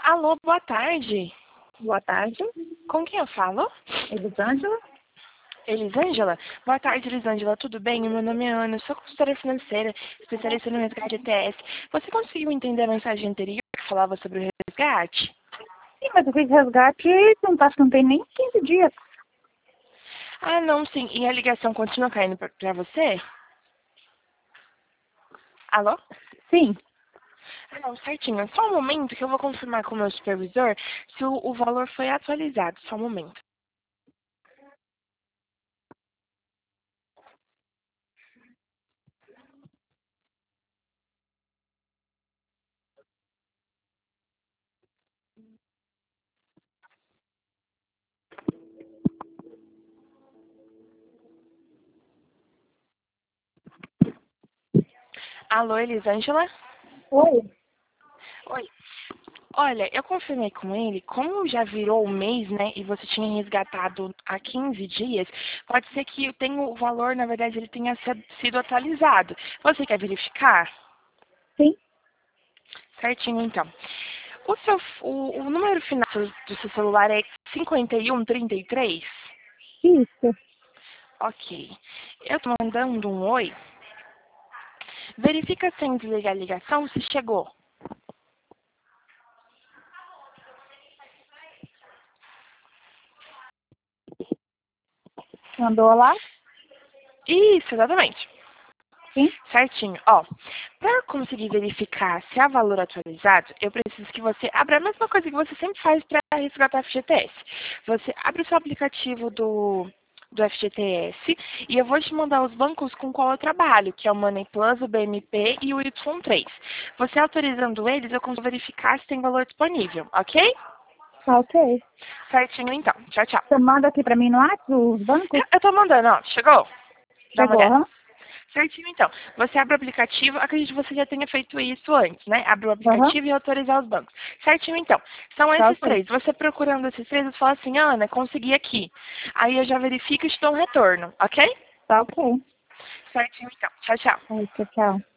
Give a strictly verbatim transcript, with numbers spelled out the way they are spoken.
Alô, boa tarde. Boa tarde, Com quem eu falo? Elisângela. Elisângela? Boa tarde, Elisângela. Tudo bem? Meu nome é Ana, eu sou consultora financeira, especialista no resgate E T S. Você conseguiu entender a mensagem anterior que falava sobre o resgate? Sim, mas eu fiz resgate não acho que não tem nem quinze dias. Ah, não, sim. E a ligação continua caindo pra pra você? Alô? Sim, Ah, não, certinho. Só um momento que eu vou confirmar com o meu supervisor se o, o valor foi atualizado. Só um momento. Alô, Elisângela? oi. Oi. Olha, eu confirmei com ele, como já virou o mês, né, e você tinha resgatado há quinze dias, pode ser que tenha o valor, na verdade, ele tenha se- sido atualizado. Você quer verificar? Sim, Certinho, então. O, seu, o, o número final do seu celular é cinquenta e um trinta e três? isso. Ok. Eu tô mandando um oi. Verifica sem desligar a ligação se chegou. Mandou lá? Isso, exatamente. Sim. Certinho. Ó, para conseguir verificar se há valor atualizado, eu preciso que você abra a mesma coisa que você sempre faz para resgatar F G T S. Você abre o seu aplicativo do, do F G T S e eu vou te mandar os bancos com qual eu trabalho, que é o Money Plus, o B M P e o Y três. Você autorizando eles, eu consigo verificar se tem valor disponível, ok? Tá ok. Certinho, então. Tchau, tchau. Você manda aqui pra mim no WhatsApp os bancos? Eu, eu tô mandando, ó. Chegou? Dá uma Chegou, olhada. aham. Certinho, então. Você abre o aplicativo, acredito que você já tenha feito isso antes, né? Abre o Aham. aplicativo e autorizar os bancos. Certinho, então. São Tá esses ok. três. Você procurando esses três, você fala assim, Ana, consegui aqui. Aí eu já verifico e te dou um retorno, ok? Tá ok. Certinho, então. Tchau, tchau. Aí, tchau, tchau.